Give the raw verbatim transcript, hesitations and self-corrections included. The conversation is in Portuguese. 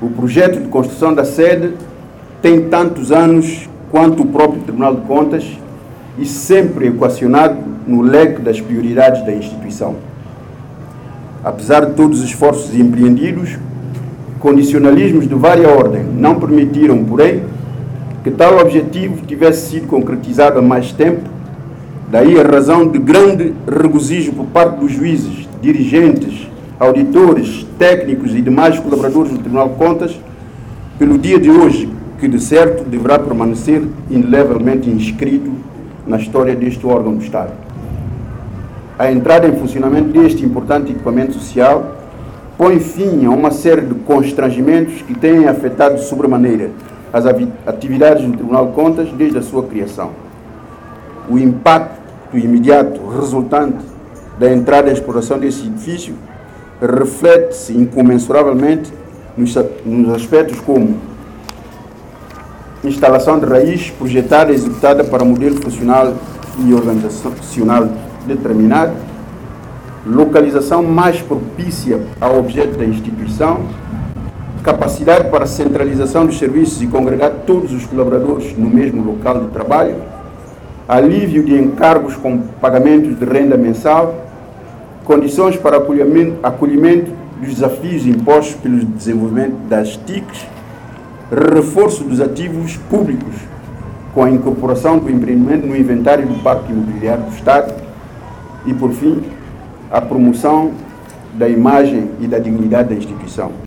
O projeto de construção da sede tem tantos anos quanto o próprio Tribunal de Contas e sempre equacionado no leque das prioridades da instituição. Apesar de todos os esforços empreendidos, condicionalismos de vária ordem não permitiram, porém, que tal objetivo tivesse sido concretizado há mais tempo, daí a razão de grande regozijo por parte dos juízes, dirigentes, auditores, técnicos e demais colaboradores do Tribunal de Contas, pelo dia de hoje, que de certo deverá permanecer indelevelmente inscrito na história deste órgão do Estado. A entrada em funcionamento deste importante equipamento social põe fim a uma série de constrangimentos que têm afetado sobremaneira as atividades do Tribunal de Contas desde a sua criação. O impacto imediato resultante da entrada em exploração desse edifício reflete-se incomensuravelmente nos, nos aspectos como instalação de raiz projetada e executada para modelo funcional e organizacional determinado, localização mais propícia ao objeto da instituição, capacidade para centralização dos serviços e congregar todos os colaboradores no mesmo local de trabalho, alívio de encargos com pagamentos de renda mensal, condições para acolhimento, acolhimento dos desafios impostos pelo desenvolvimento das T I Cs, reforço dos ativos públicos com a incorporação do empreendimento no inventário do Parque Imobiliário do Estado e, por fim, a promoção da imagem e da dignidade da instituição.